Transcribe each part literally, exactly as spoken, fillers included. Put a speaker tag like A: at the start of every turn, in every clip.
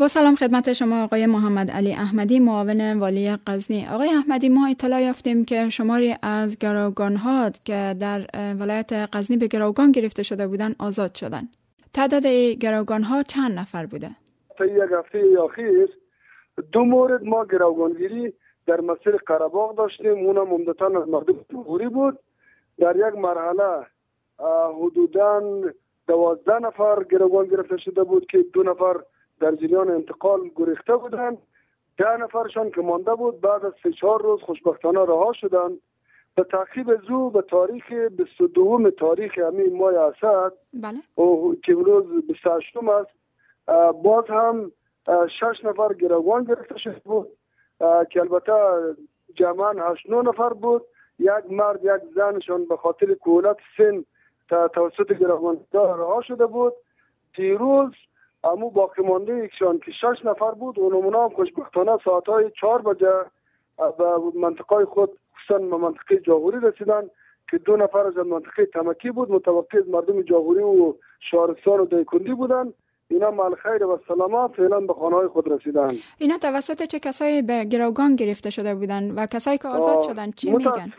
A: با سلام خدمت شما آقای محمد علی احمدی، معاون والی غزنی. آقای احمدی، ما اطلاع یافتیم که شماری از گروگان‌ها که در ولایت غزنی به گروگان گرفته شده بودند آزاد شدند. تعداد گروگان‌ها چند نفر بوده؟
B: تا یک هفته اخیر دو مورد ما گروگانگیری در مسیر قره‌باغ داشتیم، اونم عمدتاً از مردم جمهوری بود. در یک مرحله حدوداً دوازده نفر گروگان گرفته شده بود که دو نفر در جریان انتقال گریخته بودند، ده نفرشان که مانده بود بعد از سه چهار روز خوشبختانه رها شدند. به تعقیب زو به تاریخ بیست و دو تاریخ همین ماه اسد
A: بله
B: که امروز بیست و هشت است، باز هم شش نفر گروگان گرفته شده بود که البته جمعاً هشت نه نفر بود. یک مرد یک زنشان به خاطر کهولت سن توسط گروگاندار رها شده بود. دیروز امو باقی مانده ایشان که شش نفر بود و نمونه هم خوشبختانه ساعتهای چهار بجه به منطقه خود خصوصا به منطقه جاغوری رسیدن که دو نفر از منطقه تمکی بود متوقع از مردم جاغوری و شهرستان و دایکندی بودن. اینا مال خیر و سلامت فعلا به خانه‌های خود رسیدن.
A: اینا توسط چه کسایی به گروگان گرفته شده بودن و کسایی که آزاد شدن چی میگن؟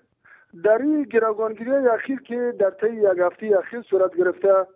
B: در این گروگانگیری اخیر که در طی یک هفته اخیر صورت گرفته،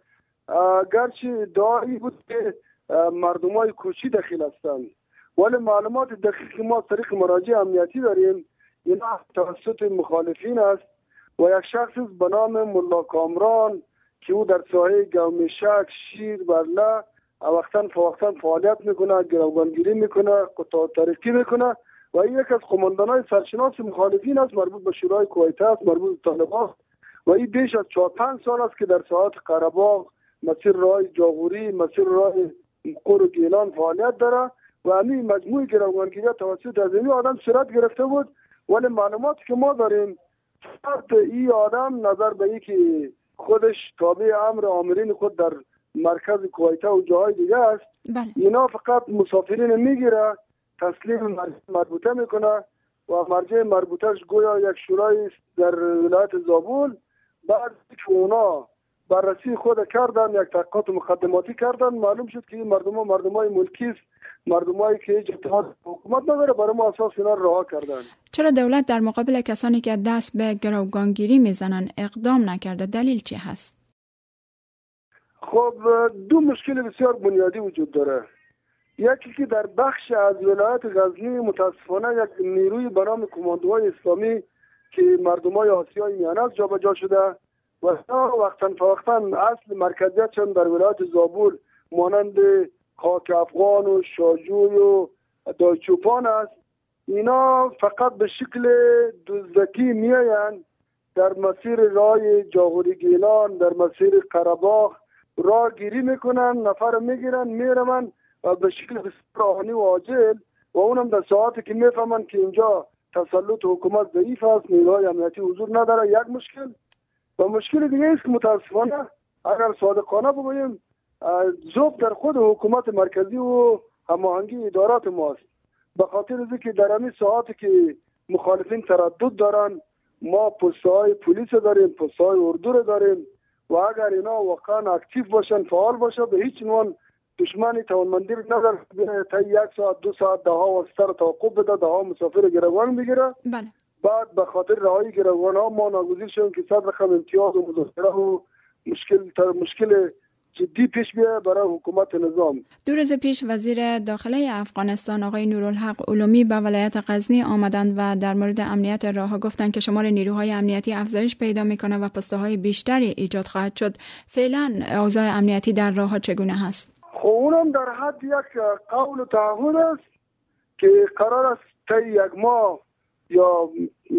B: گرچه ادعایی بود که مردمای کوچی دخیل هستند، ولی معلومات دقیق که ما طریق مراجع امنیتی داریم اینا توسط مخالفین است و یک شخص به نام ملا کامران که او در ساحه گومشک، شیر، برله وقتاً فوقتاً فعالیت میکنه، گروگانگیری میکنه، قطع طریقی میکنه و این یک از قماندانای سرشناس مخالفین است، مربوط به شورای کویت است، مربوط به طالبان و این بیش از چهار پنج سال است که در ساحات قره‌باغ، مسیر راه جاغوری، مسیر راه قور و گیلان فعالیت داره و همین مجموعه گروگانگیری توسط از این آدم صورت گرفته بود. ولی معلوماتی که ما داریم فقط این آدم نظر به این که خودش تابع امر آمرین خود در مرکز کویت و جاهای دیگه است،
A: بله.
B: اینا فقط مسافرین میگیره، تسلیم مربوطه میکنه و مرجع مربوطهش گویا یک شورای در ولایت زابل. بعد که اونا بررسی خود کردن، یک تحقیقات مقدماتی کردن، معلوم شد که این مردم ها مردم های ملکی است، مردم هایی که هیچ اتحاد حکومت نداره، برای ما اساس اینا رها کردن.
A: چرا دولت در مقابل کسانی که دست به گروگانگیری میزنن اقدام نکرده؟ دلیل چی هست؟
B: خب دو مشکل بسیار بنیادی وجود داره. یکی که در بخش از ولایت غزنی متاسفانه یک نیروی به نام کماندوهای اسلامی که مردمای آسیای میانه جابجا شده و وقتاً فوقتاً اصل مرکزیتشان در ولایت زابل مانند خاک افغان و شاجوی و دایچوپان است. اینا فقط به شکل دزدکی میآیند، در مسیر راه جاغوری گیلان، در مسیر قره‌باغ راه گیری میکنن، نفر میگیرن میرن و به شکل بسیار آهنی و عاجل و اونم در ساعتی که میفهمن که اینجا تسلط حکومت ضعیف است، نیروهای امنیتی حضور نداره. یک مشکل و مشکل دیگه است که متاسفانه اگر صادقانه بگوییم ذوق در خود حکومت مرکزی و هماهنگی ادارات ماست. به خاطر اینکه در همین ساعتی که مخالفین تردد دارن ما پست‌های پلیس داریم، پست‌های اردو داریم و اگر اینا واقعا اکتیو باشن، فعال باشن، به هیچ عنوان دشمنی توانمندی نداره تا یک ساعت دو ساعت ده ها واسطه توقف بده، ده ها مسافر گروگان میگیره.
A: بله.
B: بعد به خاطر رهایی گروگان ها ما ناگزیر شدیم که صد رقم امتیاز و مذاکره و مشکل تر مشکل جدی پیش بیاد برای حکومت نظام.
A: دو روز پیش وزیر داخله افغانستان آقای نورالحق علومی به ولایت غزنی آمدند و در مورد امنیت راه‌ها گفتند که شمار نیروهای امنیتی افزایش پیدا میکنه و پست‌های بیشتری ایجاد خواهد شد. فعلا اوضاع امنیتی در راه‌ها چگونه هست؟
B: خب اونم در حد یک قول و تعهد است که قرار است تا یک ماه یا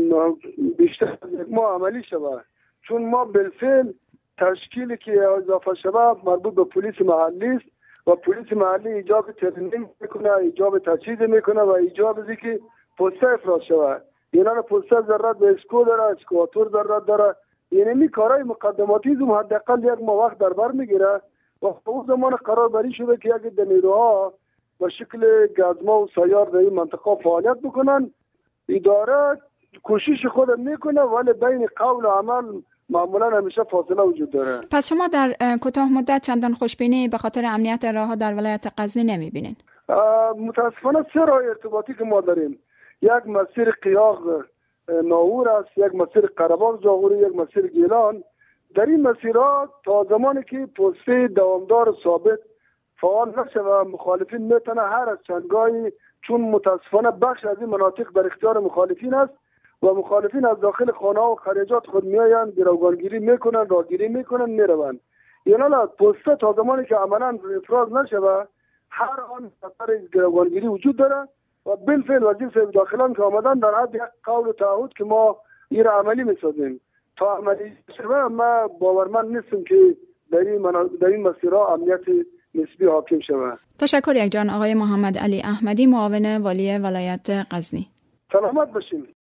B: بیشتر از یک ماه عملی شود، چون ما بالفعل تشکیلی که اضافه شده مربوط به پلیس محلی است و پلیس محلی ایجاب ترینینگ میکنه، ایجاب تجهیز میکنه و ایجاب ازی که پسته افراز شود. اینا پسته ضرورت به اسکو داره، اسکواتور ضرورت داره، یعنی می کارهای مقدماتی زم حداقل یک ماه وقت در بر میگیره و اون زمان قرار بری شده که یک دنیروها به شکل گزما و سیار در این منطقه فعالیت بکنن. اداره کوشش خود میکنه ولی بین قول و عمل معمولا همیشه فاصله وجود داره.
A: پس شما در کوتاه مدت چندان خوشبینی به خاطر امنیت راه‌ها در ولایت غزنی نمیبینین؟
B: متاسفانه سه راه ارتباطی که ما داریم، یک مسیر قیاق ناور است، یک مسیر قره‌باغ جاغوری، یک مسیر گیلان. در این مسیرها تا زمانی که پسته دوامدار ثابت فعال نشه و مخالفین میتونه هر از چندگاهی، چون متاسفانه بخش از این مناطق در اختیار مخالفین است و مخالفین از داخل خانه و خریجات خود میآیند، گروگانگیری میکنن، راهگیری میکنن، میروند. یعنی پسته تا زمانی که عملا افراز نشه و هر آن خطر گروگانگیری وجود داره و بالفعل وزیر داخلان که آمدن در حد یک قول و تعهد که ما این را عملی میسازیم. تا عملی شده ما باورمند نیستم که در این, در این مسیرها امنیت نسبی حاکم شود.
A: تشکر یک جان آقای محمد علی احمدی، معاون والی ولایت غزنی.
B: سلامت باشین.